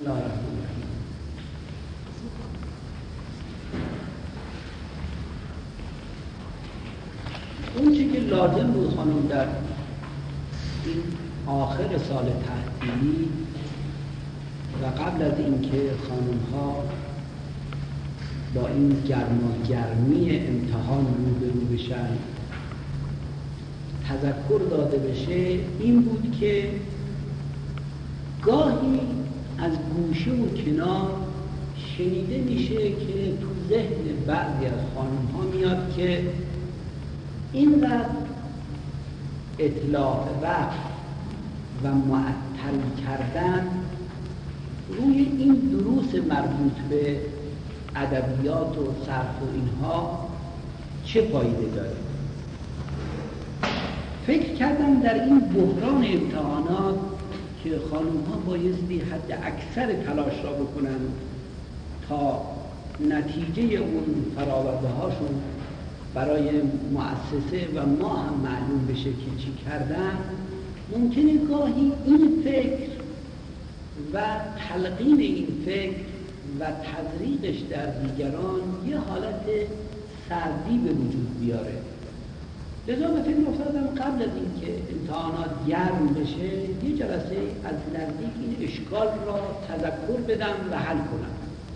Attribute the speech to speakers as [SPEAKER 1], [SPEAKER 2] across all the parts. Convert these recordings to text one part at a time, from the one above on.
[SPEAKER 1] الله الرحمن الرحیم. اون چی که لازم بود خانم در این آخر سال تحصیلی و قبل از اینکه خانم‌ها با این گرمی امتحان روبرو بشن تذکر داده بشه این بود که گاهی از گوشه و کنار شنیده میشه که تو ذهن بعضی از خانم‌ها میاد که اینقدر اطلاع وقت و معطل کردن روی این دروس مربوط به ادبیات و صرف و اینها چه فایده داره. فکر کردم در این بحران امتحانات که خانم‌ها بایستی حد اکثر تلاش را بکنن تا نتیجه اون فراورده هاشون برای مؤسسه و ما هم معلوم بشه که چی کردن، ممکنه گاهی این فکر و تلقین این فکر و تزریقش در دیگران یه حالت سردی به وجود بیاره. لذا به فکر افتادم قبل از اینکه امتحانات گرم بشه یه جلسه از نزدیک این اشکال را تذکر بدم و حل کنم.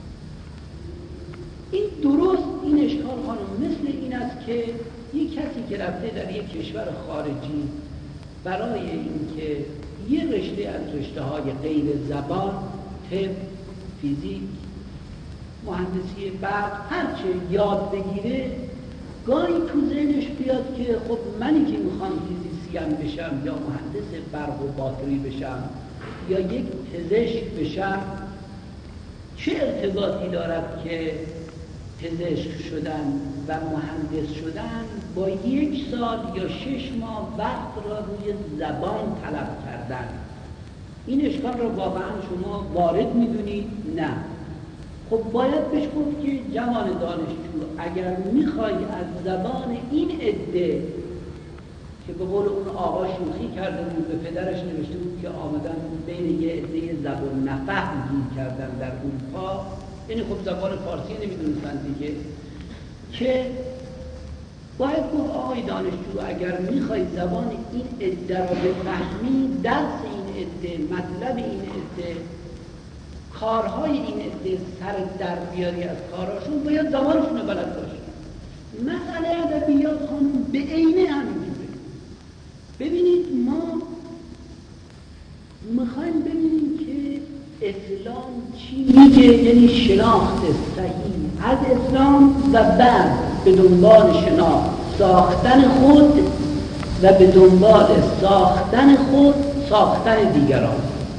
[SPEAKER 1] این درست این اشکال خانم مثل این است که یک کسی که رفته در یک کشور خارجی برای اینکه یه رشته از رشته‌های غیر زبان، طب، فیزیک، مهندسی برق هرچه یاد بگیره، گاهی تو ذهنش بیاد که خب منی که میخوام فیزیسین بشم یا مهندس برق و باتری بشم یا یک پزشک بشم، چه ارتباطی دارد که پزشک شدن و مهندس شدن با 1 سال یا 6 ماه وقت را روی زبان طلب کردن؟ این اشکال را واقعا شما وارد میدونید؟ نه. خب باید بهش گفت که جوان دانشجو اگر میخوای از زبان این عده که به قول اون آقا شوخی کرده بود، به پدرش نوشته بود که آمدن بین یه عده زبان نفهم گیر کردن در اروپا، یعنی خب زبان فارسی نمیدونستن دیگه، که باید گفت آقای دانشجو اگر میخوای زبان این عده را بفهمی، درس این عده، مطلب این عده، کارهای این عده سر در بیاری از کاراشون، باید زبانشون رو بلد باشی. مسئله ادبیات خانم به عینه همینجوره. ببینید ما میخوایم ببینیم که اسلام چی میگه، یعنی شناخت صحیح از اسلام و بعد به دنبال شناخت ساختن خود و به دنبال ساختن خود ساختن دیگران.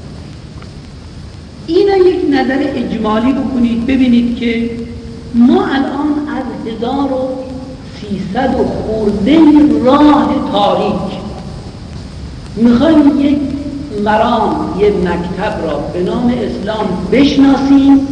[SPEAKER 1] اینا یک نظر اجمالی بکنید ببینید که ما الان از 1300 و خورده راه تاریک میخوایم یک مرام، یک مکتب را به نام اسلام بشناسیم.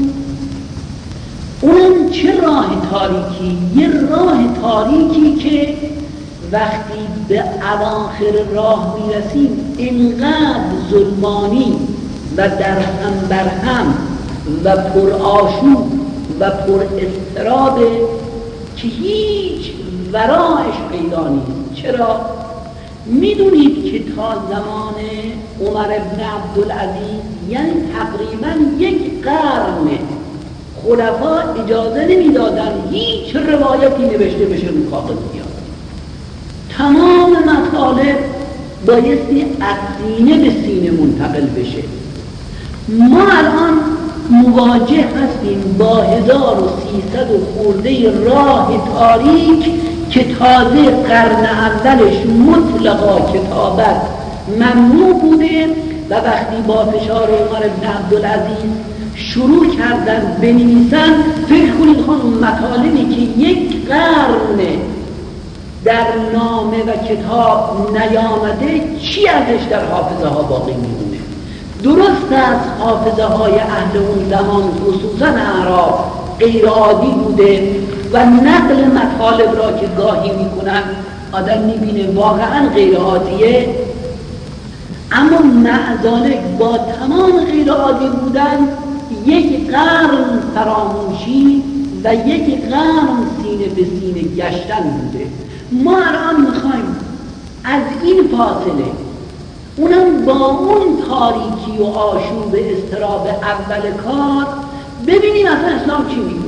[SPEAKER 1] اون چه راه تاریکی؟ یه راه تاریکی که وقتی به اواخر راه میرسیم اینقدر ظلمانی و در هم بر هم و پر آشوب و پر اضطرابه که هیچ ورایش پیدا نیست. چرا؟ میدونید که تا زمان عمر بن عبدالعزیز، یعنی تقریبا 1 قرن، خلفا اجازه نمیدادن هیچ روایتی نوشته بشه رو کاغذ بیاد. تمام مطالب بایستی از سینه به سینه منتقل بشه. ما الان مواجه هستیم با 1300 و خورده راه تاریک که تازه قرن اولش مطلقا کتابت ممنوع بوده و وقتی با فشار عمر بن عبدالعزیز شروع کردن بنویسن، فکر کنید خانم مطالبی که 1 قرن در نامه و کتاب نیامده چی ازش در حافظه ها باقی میمونه. درست از حافظه های اهل اون زمان خصوصا اعراب غیر عادی بوده و نقل مطالب را که گاهی میکنن آدم میبینه واقعا غیر عادیه، اما معذالک با تمام غیر عادی بودن یک قرن فراموشی و یک قرن سینه به سینه گشتن بوده. ما الان میخوایم از این فاصله، اونم با اون تاریکی و آشوب اضطراب اول کار، ببینیم اصلا اسلام چی میگه.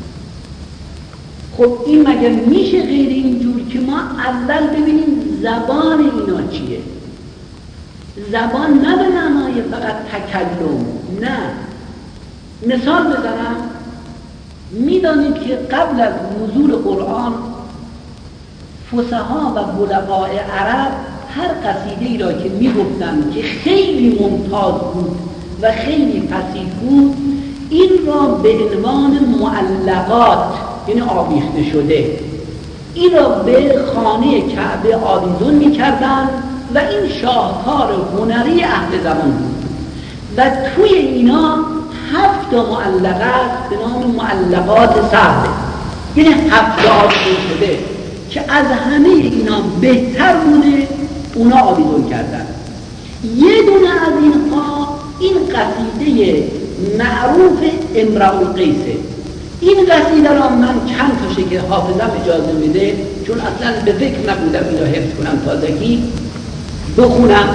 [SPEAKER 1] خب این مگه میشه غیر اینجور که ما اول ببینیم زبان اینا چیه؟ زبان نه به معنای فقط تکلم، نه. مثال بزنم، میدانید که قبل از نزول قرآن فصحا و بلغاء عرب هر قصیده‌ای را که میگفتند که خیلی ممتاز بود و خیلی فصیح بود، این را به عنوان معلقات، یعنی آویخته شده، این را به خانه کعبه آویزون میکردند و این شاهکار هنری اهل زمان بود و توی اینا 7 معلقه است به نام معلقات سهله، یعنی 7 آویزون شده که از همه اینا بهتر بوده، اونا آویزون کردن. یه دونه از اینها این قصیده معروف امرؤ القیسه. این قصیده را من چند تاشه که حافظم اجازه میده، چون اصلا به فکر نبودم اینو حفظ کنم تازگی بخونم.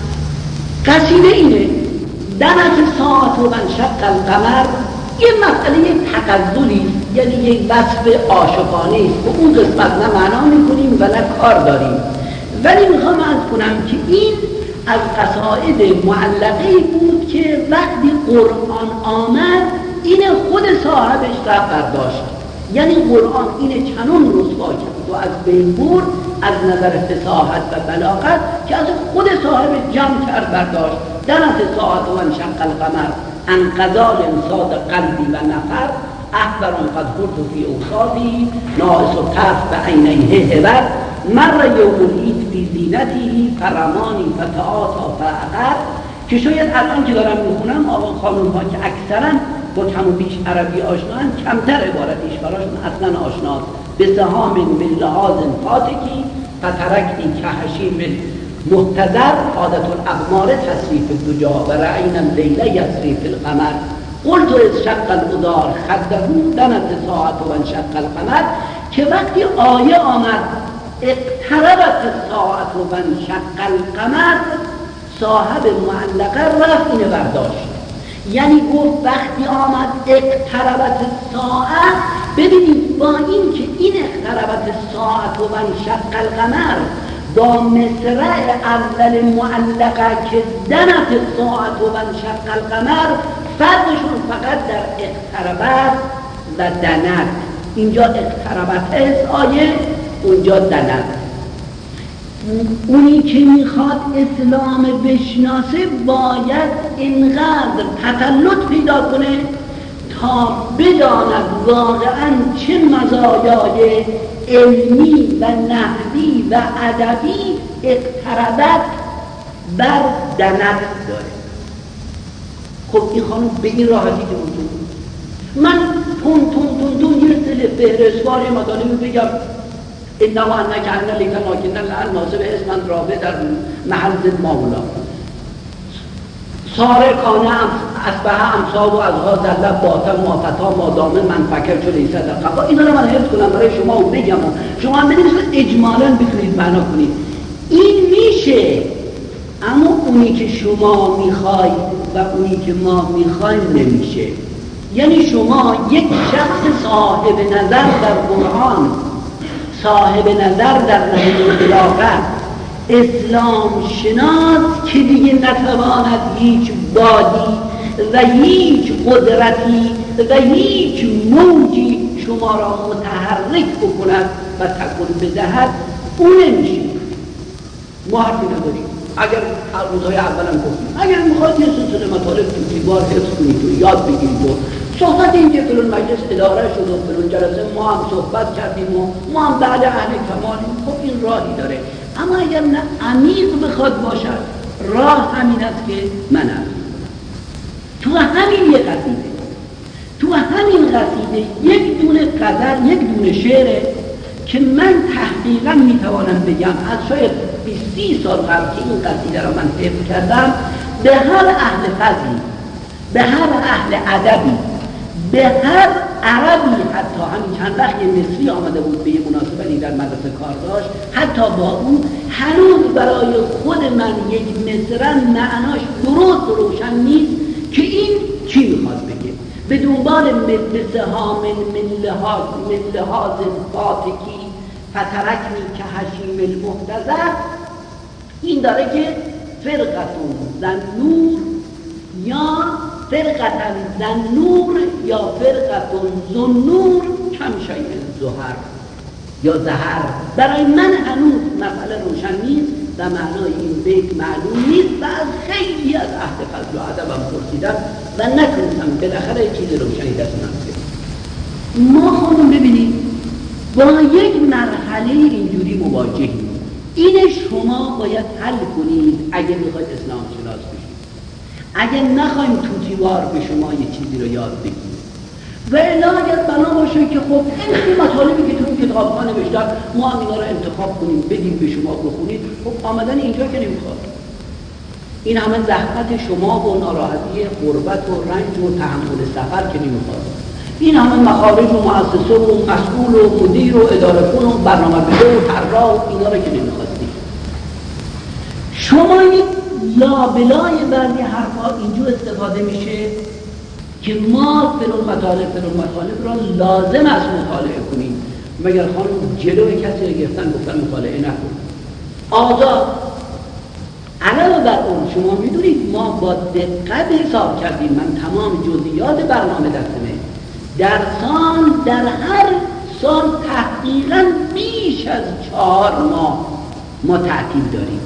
[SPEAKER 1] قصیده اینه: دنت ساعت و انشق القمر. یه مسئله تغزلی است، یعنی یک وصف عاشقانه است. به اون قسمت نه معنا میکنیم و نه کار داریم، ولی میخوام عرض کنم که این از قصائد معلقه بود که وقتی قرآن آمد این خود صاحبش را برداشت. یعنی قرآن این چنان رسوا کرد و از بین برد از نظر فصاحت و بلاغت که از خود صاحب جمع کرد برداشت. دنت ساعت و انشق القمر ان غزال صاد قلبی و نفر احبر قد خرد فی اوصافی ناقص و طرف به عینیه هبر مر یوم العید فی زینتی فرمانی فتعاتا فعقر. که شاید الان که دارم میخونم آقا خانوم ها که اکثرا با کم و بیش عربی آشنان، کمتر عبارتیش براشون اصلا آشناست. به سهام من لحاظ فاتکی فترکتی که حشیم محتضر عادت الاقمار تصریف الدجا و رعینا لیله یسری فی القمر قلت از شق الادار خدهو دنت ساعت و انشق القمر. که وقتی آیه آمد اقتربت ساعت و انشق القمر، صاحب معلقه رفت اینه برداشت. یعنی گفت وقتی آمد اقتربت ساعت، ببینید با این که این اقتربت ساعت و انشق القمر با مصرع اول معلقه که دنت ساعت و انشق القمر، فرقشون فقط در اقتربت و دنت. اینجا اقتربت است آیه، اونجا دنت. اونی که میخواد اسلام بشناسه باید اینقدر تسلط پیدا کنه تا بداند واقعا چه مزایای علمی و نحوی و ادبی اقتربت بر دنت داره. خب این خانم به این راحتی که وجود من تون یه سل فهرستوار مطالبی بگم انه و انک ان لیک ماکن الان ناصب اسمن رابع در محل زد ماولا ساره کانه اصبح امسا و از ها زلب باطن ما فتا ما دامه من فکر چو لیسه در قبا. اینا رو من حفظ کنم برای شما و بگم شما هم بنویسید اجمالا بتونید معنا کنید. این میشه، اما اونی که شما میخواید و اونی که ما میخوایم نمیشه. یعنی شما یک شخص صاحب نظر در قرآن، صاحب نظر در نهج خلافت، اسلام شناس که دیگه نتواند هیچ بادی و هیچ قدرتی و هیچ موجی شما را متحرک بکند و تکون بدهد، اون نمیشه. ما حرفی نداریم. اگر روزهای اولم گفتیم اگر میخواد یه سلسله مطالب تو دیوار حفظ کنید و یاد بگیرید و صحبت این که فلان مجلس اداره شد و فلان جلسه ما هم صحبت کردیم و ما هم بعد اهل کمالیم، خب این راهی داره. اما اگر نه عمیق بخواد باشد، راه همین است که من هم تو همین یک قصیده، تو همین قصیده یک دونه غزل، یک دونه شعره که من تحقیقا میتوانم بگم از شاید 20-30 سال قبل که این قصیده را من حفظ کردم، به هر اهل فضلی به هر اهل ادبی، به هر عربی، حتی همین چند وقت یه مصری آمده بود به یه مناسبتی در مدرسه کار داشت، حتی با اون هنوز برای خود من یک مصرن معناش درست و روشن نیست که این چی میخواد بگه. به دنبال مثل هامن من لحاظ فاتکی فترکنی که حشیم المحتضر، این داره که فرقتون زنور یا فرقتن زنور یا فرقتون زنور کم شای زهر یا زهر. برای من هنوز مسئله روشن نیست و معنای این بیت معلوم نیست و از خیلی از اهل فضل و ادبم پرسیدم و نتونستم بالاخره چیز روشنی دستم بیارم. ما خودمون ببینید با یک مرحله اینجوری مواجهیم. این شما باید حل کنید اگه میخواید اسلام شناس بشید. اگه نخوایم توتیوار به شما یه چیزی رو یاد بگیرید و الا اگر بنا باشه که خب این مطالبی که تو این کتاب‌ها نوشتن ما هم اینا رو انتخاب کنیم بدیم به شما بخونید، خب آمدن اینجا که نمیخواد. این همه زحمت شما و ناراحتی غربت و رنج و تحمل سفر که نمیخواد. این همه مخارج و مؤسسه و مسئول و مدیر و اداره کن و برنامه‌ریزی و طراح و اینا رو که نمیخواستید. شما یک لابلای بعضی حرفا اینجور استفاده میشه که ما فلان مطالب را لازم است مطالعه کنیم. مگر خانم جلوی کسی رو گرفتن گفتن مطالعه نکن. آزاد. علاوه بر اون شما میدونید ما با دقت حساب کردیم، من تمام جزئیات برنامه دستمه. در هر سال تحقیقاً بیش از 4 ماه ما تعطیل داریم.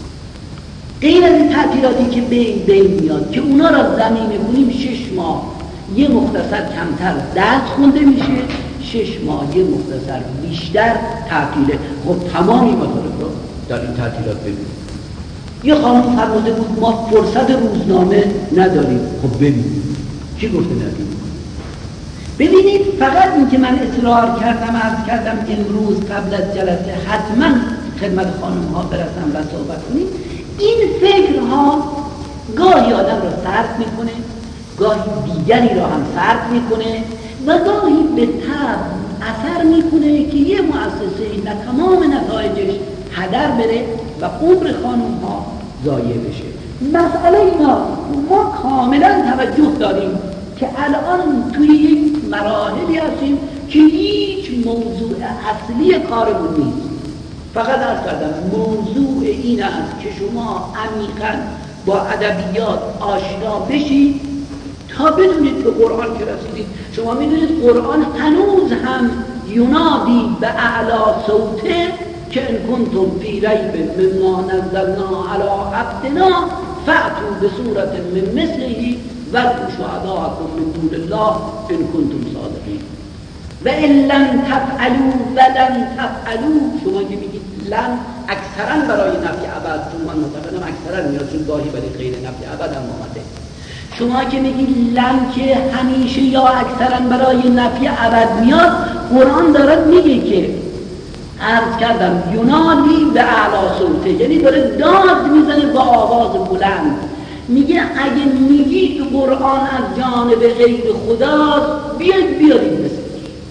[SPEAKER 1] غیر از این تعطیلاتی که بین میاد که اونا را زمینه کنیم 6 ماه یه مختصر کمتر درس خونده میشه، 6 ماه یه مختصر بیشتر تعطیله. خب تمامی مطالب رو در این تعطیلات ببینیم. یه خانم فرموده بود ما فرصت روزنامه نداریم. خب ببینیم چی گفته نداریم. ببینید فقط این که من اصرار کردم عرض کردم امروز قبل از جلسه حتما خدمت خانم ها برسم و صحبت کنیم، این فکرها گاهی آدم را سرد میکنه، گاهی دیگری را هم سرد میکنه و گاهی به طبع اثر میکنه که یه مؤسسه نه تمام نتایجش هدر بره و عمر خانم ها ضایع بشه. مسئله اینا ما کاملا توجه داریم که الان توی یک مراحلی هستیم که هیچ موضوع اصلی کارمون نیست. فقط عرض کردم موضوع این است که شما عمیقاً با ادبیات آشنا بشید تا بدونید به قرآن که رسیدید. شما میدونید قرآن هنوز هم ینادی به اعلی صوته که ان کنتم فی ریب مما نزلنا علی عبدنا فأتوا بسورة من مثله وادعوا شهداءکم من دون الله ان کنتم صادقین. و ان لم تفعلوا ولن تفعلوا، شما که میگید لن اکثرا برای نفی ابد، چون من معتقدم اکثرا میاد چون گاهی برای غیر نفی ابد هم آمده. شما که میگید لن که همیشه یا اکثرا برای نفی ابد میاد، قرآن دارد میگه که عرض کردم ینادی به اعلی صوته، یعنی داره داد میزنه با آواز بلند. میگه اگه میگید قرآن از جانب غیر خداست بیارید مثلش.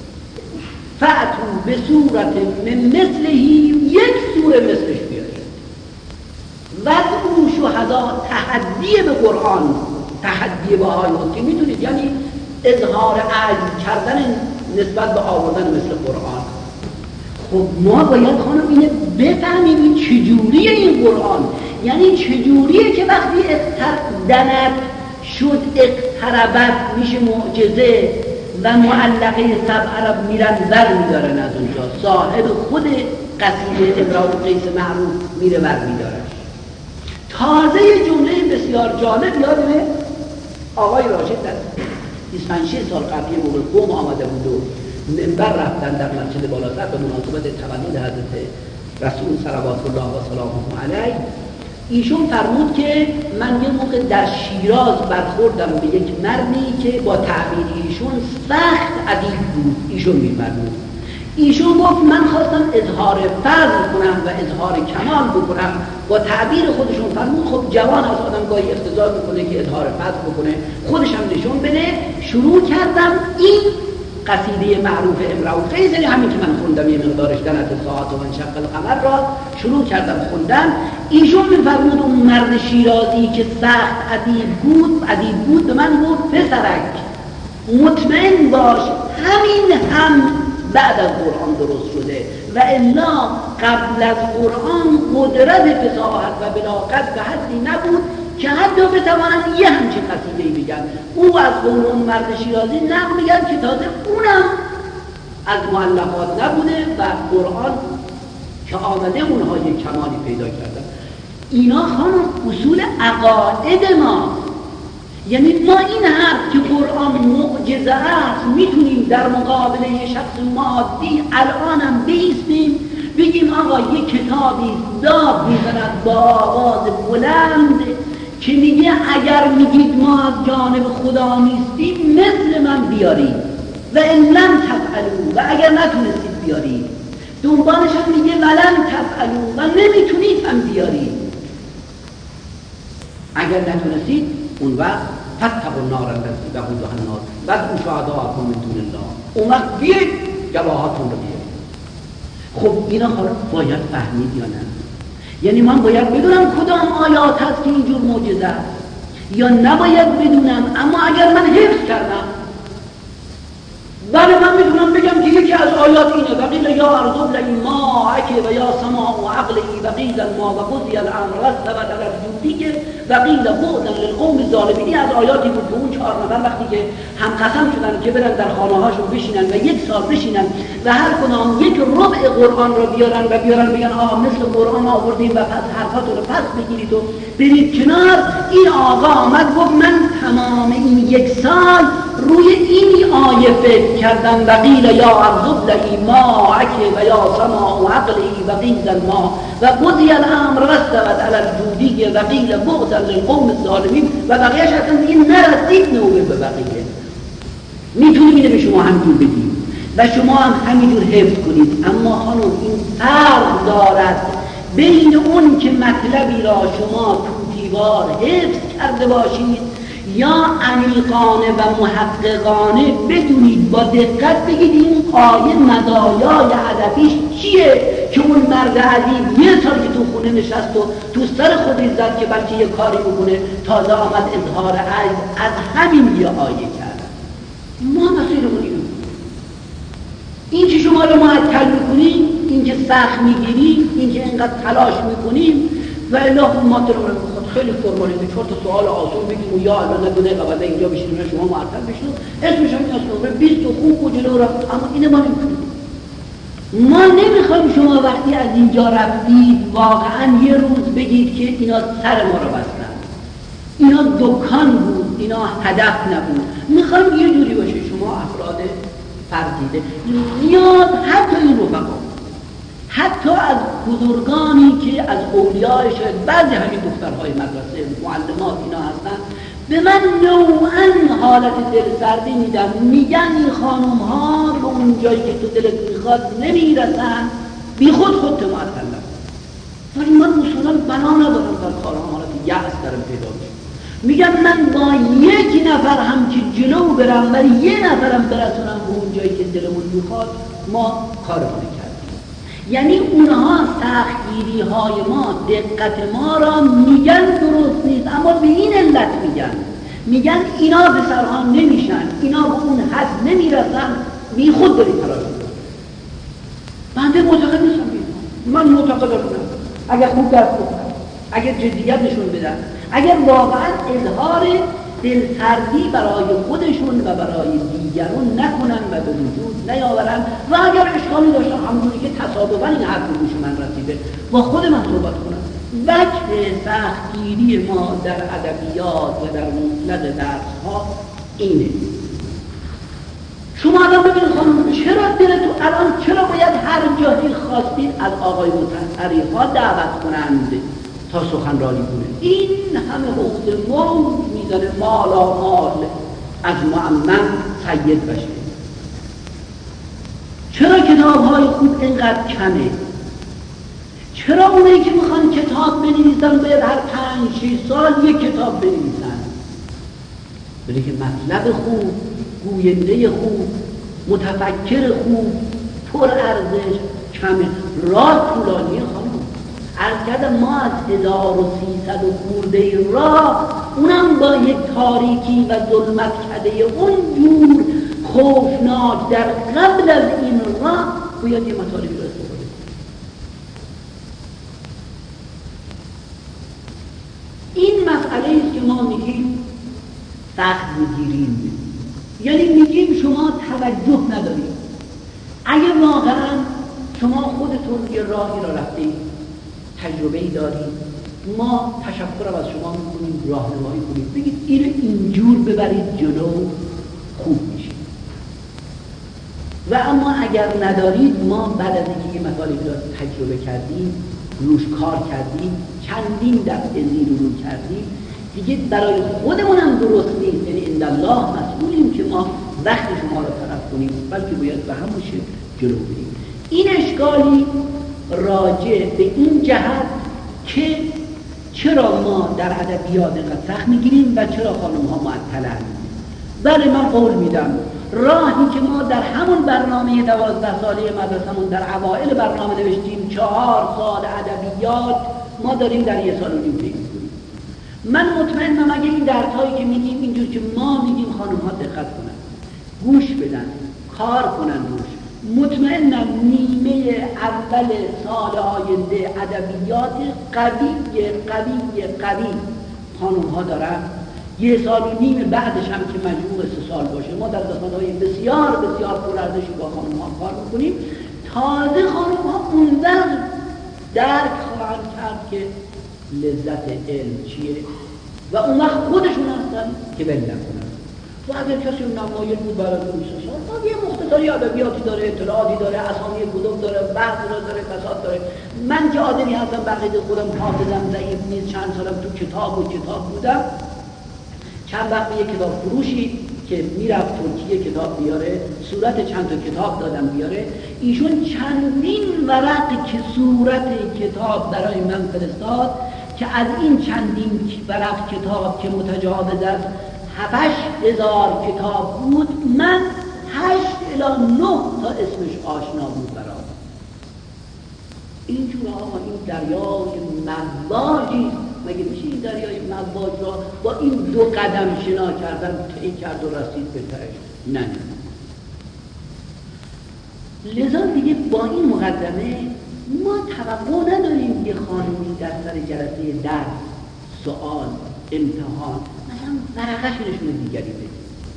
[SPEAKER 1] فأتوا به صورت من مثله، یک سوره مثلش بیارید. وادعوا شهدا، تحدی به قرآن، تحدی به آیات که میدونید یعنی اظهار عجز کردن نسبت به آوردن مثل قرآن. خب ما باید خانم اینه بفهمیم چجوریه این قرآن، یعنی چجوریه که وقتی دنت شد اقتربت میشه معجزه و معلقه سبع عرب میرن ور میدارن از اونجا، صاحب خود قصیده امرأ قیس معروف میره ور میدارن. تازه جمله بسیار جالب یادمه آقای راشد در 25 سال قبلی موقع قوم آمده بود و منبر رفتن در مسجد بالاتر به مناسبت تولد حضرت رسول صلوات الله و سلامه علیه. ایشون فرمود که من یه موقع در شیراز برخوردم به یک مردی که با تعبیر ایشون سخت ادیب بود. ایشون میفرمود ایشون گفت من خواستم اظهار فضل کنم و اظهار کمال بکنم. با تعبیر خودشون فرمود خب جوان از آدم گاهی اقتضا میکنه که اظهار فضل بکنه، خودش هم نشون بده. شروع کردم این قصیده معروف امرؤ فیض، همین که من خوندم یه مقدارش دنت ساعت و انشق القمر را شروع کردم خوندم. ایشون میفرمود اون مرد شیرازی که سخت ادیب بود به من گفت پسرک مطمئن باش همین هم بعد از قرآن درست شده و الا قبل از قرآن قدرت فصاحت و بلاغت به حدی نبود که حتی بتوانن یه همچین قصیده‌ای بگن. او از قول اون مرد شیرازی نقل میگن که تازه اونم از مؤلفات نبوده و قرآن که آمده اونها یک کمالی پیدا کردن. اینا خانم اصول عقاید ما، یعنی ما این حرف که قرآن معجزه است میتونیم در مقابل یه شخص مادی الانم بیستیم بگیم آقا یه کتابی داد میزند با آواز بلند که میگه اگر میگید ما از جانب خدا نیستیم مثل من بیارید و ان لم تفعلوا و اگر نتونستید بیارید. دنبالش هم میگه ولن تفعلوا و نمیتونید هم بیارید. اگر نتونستید اون وقت فاتقوا النار التي وقودها الناس وادعوا شهداءکم من دون الله، اون وقت بیاید گواهاتون رو بیارید. خب اینا باید فهمید یا نه؟ یعنی من باید بدونم کدام آیات هست که اینجور معجزه است یا نباید بدونم؟ اما اگر من حفظ کردم بله من میتونم بگم که یکی از آیات اینه وقیل یا ارض ابلعی ماءک و یا سماء اقلعی وقیل الماء و قضی الامر واستوت علی الجودی وقیل بعدا للقوم الظالمین. از آیاتی بود که اون 4 نفر وقتی که هم قسم شدن که برن در خانه هاشون بشینن و 1 سال بشینن و هر کدام یک ربع قرآن رو بیارن بگن مثل قرآن آوردیم و پس حرفاتون رو پس بگیرید و برید کنار. این آقا آمد گفت من تمام این 1 سال روی این آیه فکر کردم وقیل یا ارض ابلعی ماءک و یا سماء اقلعی وقیل الماء و قضی الامر واستوت علی الجودی وقیل بعدا للقوم الظالمین و بقیه‌اش اصلا دیگه نرسید نوبه به بقیه. میتونیم اینو به شما همینجور بدیم و شما هم همینجور حفظ کنید. اما خانم این فرق دارد بین اون که مطلبی را شما توتیوار حفظ کرده باشید یا عمیقانه و محققانه بدونید، با دقت بگید این آیه مزایای ادبیش چیه که اون مرد ادیب 1 سال که تو خونه نشست و تو سر خودش زد که بلکه یه کاری بکنه تازه آمد اظهار عجز از همین یه آیه کرد. ما مسئولمون این که شما رو معطل میکنیم، این که سخت میگیریم، این که اینقدر تلاش میکنیم و الا ما ترمون خیلی فرمالیزه 4 تا سوال آسون بگیم و یا الان ندونه قبل اینجا بشینیم شما معطل بشید اسمش هم این است 20 خوب و جلو رفت. اما اینه ما نمیکنیم. ما نمیخوایم شما وقتی از اینجا رفتید واقعا یه روز بگید که اینا سر ما رو بستن، اینا دکان بود، اینا هدف نبود. میخوایم یه جوری باشه شما افراد فرزیده میاد حتی این رفقا، حتی از بزرگانی که از اولیاء شاید بعضی همین دخترهای مدرسه معلمات اینا هستن به من نوعا حالت دلسردی میدن، میگن این خانم ها به اون جایی که تو دلت میخواد نمیرسن، بی خودت معطل نکن. ولی من اصولا بنا ندارم در کارم حالت یأس دارم پیدا میشه. میگم من با 1 نفر هم که جلو برم ولی 1 نفرم برسونم به اون جایی که دلمون میخواد ما کارمون کردیم. یعنی اونها سختگیری های ما، دقت ما را میگن درست نیست، اما به این علت میگن اینا به سرها نمیشن، اینا به اون حد نمیرسن، بی خود داری تلاش میکنن. بنده معتقد نیستم من معتقدم اگر خوب درس بکنم، اگر جدیت نشون بدن، اگر واقعا اظهار دلسردی برای خودشون و برای دیگران نکنن و به وجود نیاورن و اگر اشکالی داشتن همونجوری که تصادفاً این حرف به گوش من رسیده با خود من صحبت کنم. وجه سختگیری ما در ادبیات و در مطلق درس‌ها اینه. شما الان ببینید خانم چرا دلتون الان چرا باید هر جایی خواستید از آقای مطهری ها دعوت کنند تا سخنرانی کنه؟ این همه حقوق موت میزنه مالا مال از معمم سید بشه. چرا کتاب‌های خوب اینقدر کمه؟ چرا اونایی که میخوان کتاب بنویسن باید هر 5-6 سال یک کتاب بنویسن؟ برای که مطلب خوب، گوینده خوب، متفکر خوب، پر ارزش کمه. راه طولانیه خانم. عرض کردم ما از 1300 و خورده راه، اونم با یک تاریکی و ظلمت کده اون جور خوفناک در قبل از این راه باید یه مطالبی رو استفاده کنیم. این مسئله است که ما میگیم سخت میگیریم، یعنی میگیم شما توجه ندارید. اگه واقعا شما خودتون یه راهی را رفتید، تجربه‌ای دارید، ما تشکر از شما میکنیم، راهنمایی کنید، بگید اینو اینجور ببرید جلو، خوب میشه. و اما اگر ندارید، ما بعد از اینکه یه مطالبی را تجربه کردیم، روش کار کردیم، چندین دفعه زیر و رو کردیم، دیگه برای خودمونم درست نیست، یعنی اندالله مسئولیم که ما وقت شما را طرف کنیم، بلکه باید به همون شکل جلو بریم. این اشکالی راجع به این جهت که چرا ما در ادبیات اینقدر سخت میگیریم و چرا خانم ها معطلند. بله من قول میدم راهی که ما در همون برنامه 12 ساله مدرسمون در اوائل برنامه نوشتیم 4 سال ادبیات، ما داریم در 1 سال و نیم طی می‌کنیم. من مطمئنم اگه این درسایی که میگیم اینجور که ما میگیم خانم ها دقت کنن، گوش بدن، کار کنن روش، مطمئنم نیمه اول سال آینده ادبیات قوی خانم ها دارن. 1 سال و نیم بعدش هم که مجموع 3 سال باشه، ما در دستگاه‌های بسیار بسیار پرارزشی با خانم ها کار میکنیم. تازه خانم ها اونقدر درک خواهند کرد که لذت علم چیه و اون وقت خودشون هستن که بل نکنن. و اگر کسی نمایل بود برای 2 سال، ما یه مختصری ادبیاتی داره، اطلاعاتی داره، اسامی کتب داره، بحث داره، فساد داره. من که آدمی هستم بقید خودم حافظم ضعیف نیست، چند سالم تو کتاب بودم. چند وقت یک کتاب فروشی که میرفت ترکیه کتاب بیاره، صورت چند تا کتاب دادم بیاره، ایشون چندین ورق که صورت کتاب برای من فرستاد که از این چندین ورق کتاب که متجاوز از 7,000 کتاب بود، من 8 الی 9 تا اسمش آشنا بود برام. اینجور آقا این دریای مواجی، مگه میشه این دریای مواج را با این 2 قدم شنا کردن طی کرد و رسید به تهش؟ نه. لذا دیگه با این مقدمه ما توقع نداریم یه خانمی در سر جلسه درس، سوال، امتحان مثلا ورقش نشون دیگری بده،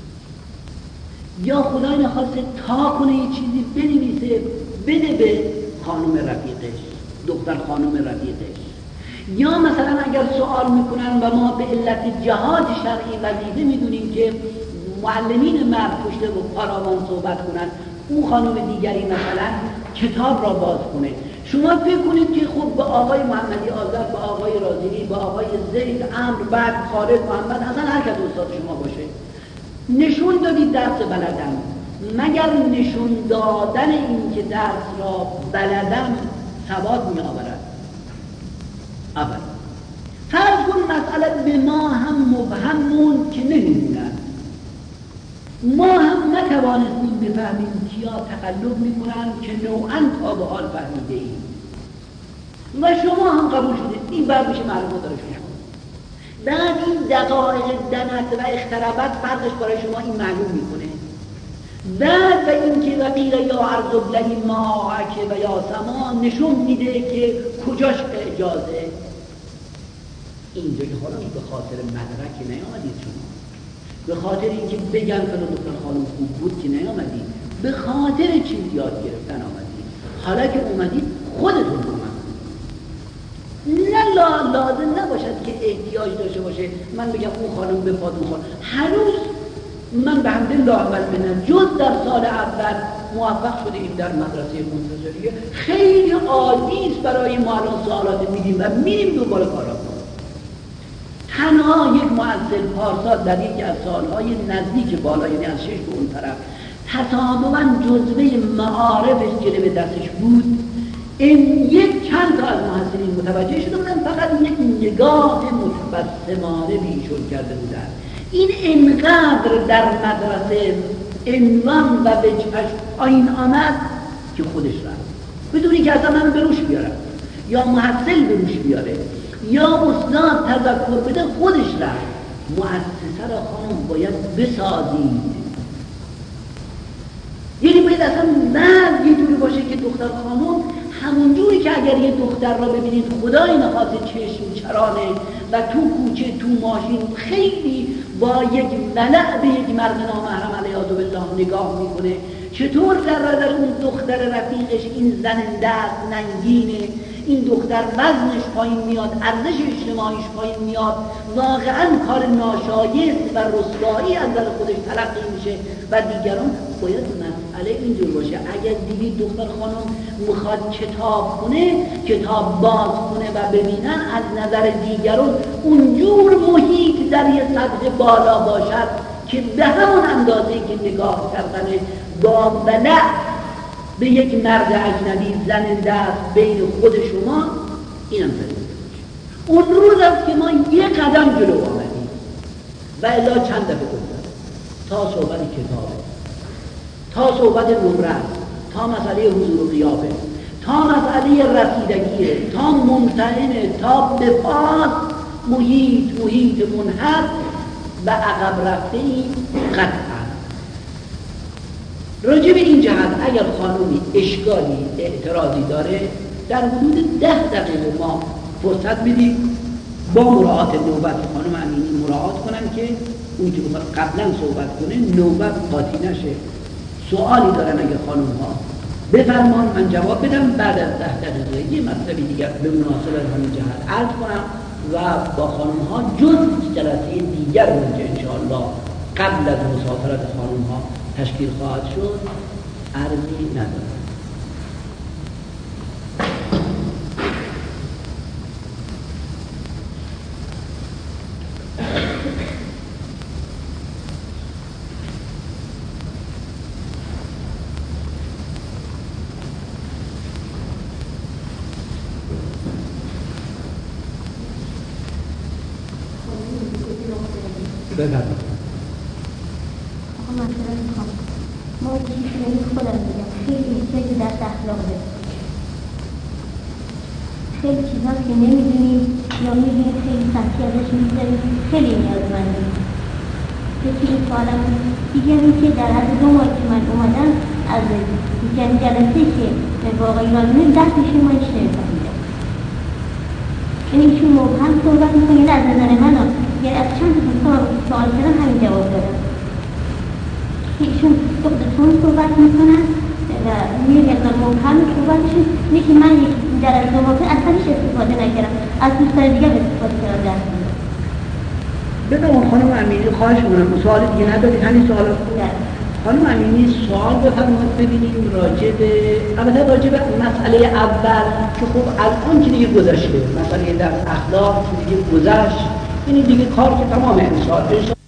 [SPEAKER 1] یا خدای نخواسته تا کنه یه چیزی بنویسه بده به خانم رفیقش، دختر خانم رفیقش. یا مثلا اگر سوال میکنن و ما به علت جهاد شرعی وظیفه میدونیم که معلمین مرد پشت و پاراوان صحبت کنن، اون خانم دیگری مثلا کتاب را باز کنه. شما فکر کنید که خب به آقای محمدی آذر، به آقای رازیلی، به آقای زید، عمرو، بعد خالد، محمد، حسن، هر کس استاد شما باشه، نشون دادید درس بلدم، مگر نشون دادن این که درس را بلدم ثواب می آورد؟ اول فرض کن مسئله به ما هم مبهمون که نمیدونن، ما هم نتوانستیم بفهمیم کیا تقلب میکنن که نوعاً تا به حال فهمیده ایم و شما هم قبول شدید، این بر میشه معلومات داره شما. بعد این دقایق دنت و اخترابت فرقش برای شما این معلوم میکنه. بعد و اینکه وقیل یا عرض بلهی ماعک و یا سما نشون میده که کجاش اجازه. اینجا که حالا به خاطر مدرک نیامدید شما، به خاطر اینکه بگن فلان دختر خانم خوب بود که نیامدید، به خاطر چیز یاد گرفتن آمدید. حالا که اومدید خودتون اومد، نه لازم نباشد که احتیاج داشته باشه من بگم اون خانم بپاد اون خانم. هنوز من به حمدالله والمنه جز در سال اول موفق شده ایم در مدرسه منتظریه، خیلی عادی است برای ما الان سوالات میدیم و میریم دنبال کارا. تنها یک معلم پارسال در یکی از سالهای نزدیک بالا، یعنی از 6 به اون طرف، تصادما جزوه معارفش که به دستش بود، این یک چند تا از محصلین متوجه شده بودن، فقط یک نگاه متبسمانه به ایشون کرده بودن. این اینقدر در مدرسه عنوان و وجهش پایین آمد که خودش رفت بدونی که اصلا من به روش بیارم یا محصل به روش بیاره یا استاد تذکر بده، خودش رفت. مؤسسه را خانم باید بسازید، یعنی باید اصلا بعد یه جوری باشه که دختر خانم همون جوری که اگر یه دختر را ببینید خدای نخواسته چشم چرانه و تو کوچه تو ماشین خیلی با یک ولع به یک مرد نامحرم علیاذ بالله نگاه میکنه، چطور در اون دختر رفیقش این زننده است، ننگینه، این دختر وزنش پایین میاد، ارزش اجتماعیش پایین میاد، واقعا کار ناشایست و رسوایی از نظر خودش تلقی میشه و دیگران. باید مسئله اینجور باشه. اگر دیدید دختر خانم میخواد کتاب کنه، کتاب باز کنه و ببینن از نظر دیگران اونجور محیط در یه سطح بالا باشد که به همون اندازه که نگاه کردن با ولع به یک مرد اجنبی زننده است بین خود شما، اینم فرید اون روز است که ما یه قدم جلو آمدیم و الا چند دفعه گفتم تا صحبت کتابه، تا صحبت نمره، تا مسئله حضور و قیافه، تا مسئله رسیدگیه، تا ممتحنه، تا به پاس محیط منحط و عقب رفته این قطعا. راجع به این جهت اگر خانومی اشکالی اعتراضی داره در حدود 10 دقیقه ما فرصت بدید با مراعات نوبت خانم امینی مراعات کنن که اون که بخواد قبلا صحبت کنه نوبت قاطی نشه. سوالی دارن اگر خانم ها بفرمان من جواب بدم، بعد از 10 دقیقه یه مطلبی دیگر به مناسبت همین جهت عرض کنم و با خانم ها جز جلسه دیگر اونجا انشاءالله قبل از مسافرت خانم ها تشکیل خواهد شد، عرضی ندارم. بفرمایید.
[SPEAKER 2] ما چیزی خودم میگم خیلی در اخلاق داریم، خیلی چیزها که نمیدونیم یا میدونیم خیلی سطحی ازش میگذاریم، خیلی نیازمندیم. یکی سوالم دیگه این که در حد 2 ماه که من اومدم از جلسه که با آقای رازمین 10 میشه ما هیچ نمیفهمیدم، یعنی ایشون مبهم صحبت میکنه. یعنی از نظر من یعنی از چند تا سوال کردم همین جواب دارم. ایشون دکترتون صحبت میکنن و یه مقدار مبهم صحبتشون اینه که من در از 2 ماه اصلا هیچ استفاده نکردم، از دوستان دیگه استفاده کردم درس میدم.
[SPEAKER 1] ببینم خانم امینی خواهش می‌کنم سوال دیگه ندارید، همین سوال خانم امینی سوال بفرمایید ببینیم راجع به البته راجع به مسئله اول که خب الان که دیگه گذشته، مسئله در اخلاق که دیگه گذشت، یعنی دیگه کار که تمام انشاءالله